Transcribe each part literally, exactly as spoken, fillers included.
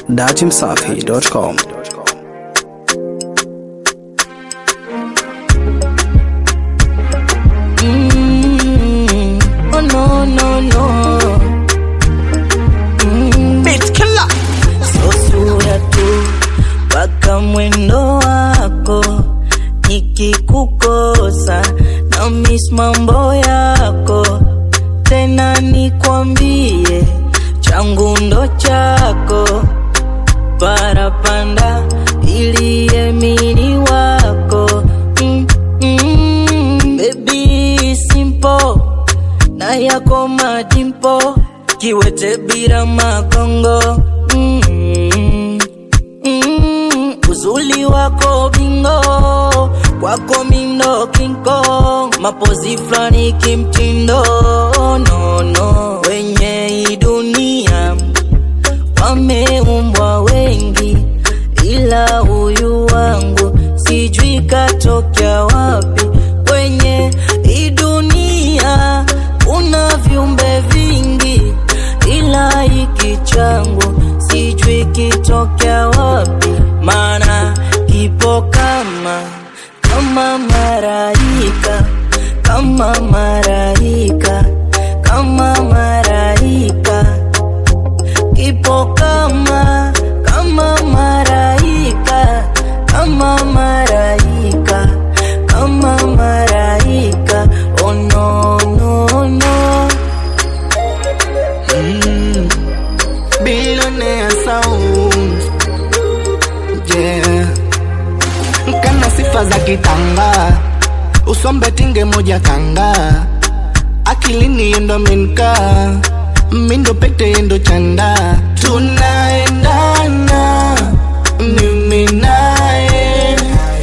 dati msafi dot com. Mm, oh no no no. Mm, beat killer. So sura tu paka mwendo wako, nikikukosa na miss mambo yako. Tena nikwambie changu ndo chako, parapanda ili emini wako. mm, mm, Baby simple na yako madimpo, kiwete bila makongo. mm, mm, Uzuli wako bingo, kwako mindo King Kong, mapozi flani kimtindo. No no, wenye hii dunia wameumbwa wengi, ila huyu wangu sijui katokea wapi. Kwenye hii dunia kuna viumbe vingi, ila hiki changu sijui kitokea wapi. Mana kipo kama kama maraika, kama maraika, kama maraika. Kipo kama kama maraika, kama maraika, kama maraika. Oh no no no. Mm, billionaire sound, yeah. Kana sifa za kitanga, usombe tinge moja kanga, akilini yendo minka, mindo pete yendo chanda. Tunaendana mimi nae,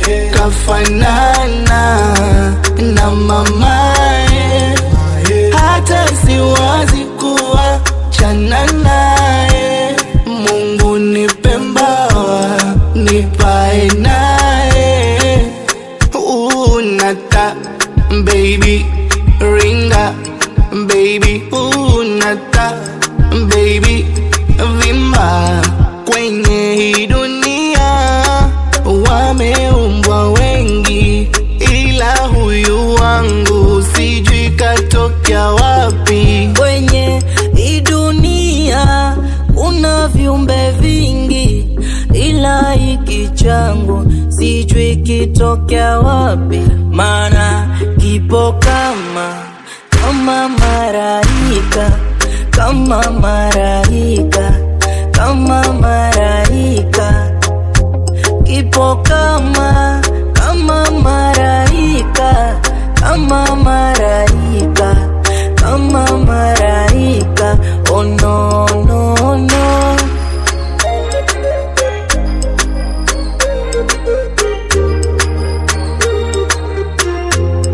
kafanana na mamae, hata siwazi kuwa chana nae. Mungu nipe mbawa nipae nae. Unata baby ringa, baby unata baby vimba. Kwenye hii dunia wameumbwa wengi, ila huyu wangu sijui katokea wapi. Kwenye hii dunia kuna viumbe vingi, ila hiki changu sijui kitokea wapi. Mana kipo kama kama maraika, kama maraika, kama maraika. Kipo kama kama maraika, kama maraika, kama maraika. Oh no no no.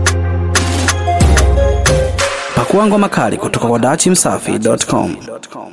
Pakua ngoma kali kutoka kwa dati msafi dot com.